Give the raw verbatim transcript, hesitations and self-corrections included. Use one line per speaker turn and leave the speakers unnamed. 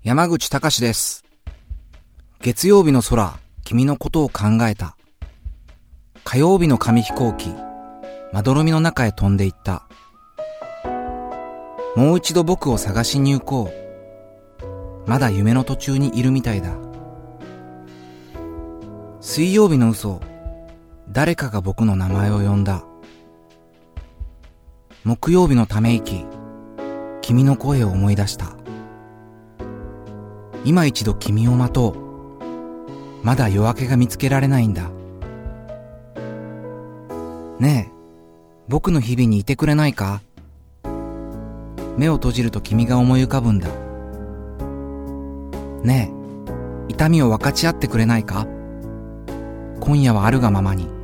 山口隆です。月曜日の空、君のことを考えた。火曜日の紙飛行機、まどろみの中へ飛んでいった。もう一度僕を探しに行こう。まだ夢の途中にいるみたいだ。水曜日の嘘、誰かが僕の名前を呼んだ。木曜日のため息、君の声を思い出した。今一度君を待とう。まだ夜明けが見つけられないんだ。ねえ、僕の日々にいてくれないか？目を閉じると君が思い浮かぶんだ。ねえ、痛みを分かち合ってくれないか？今夜はあるがままに。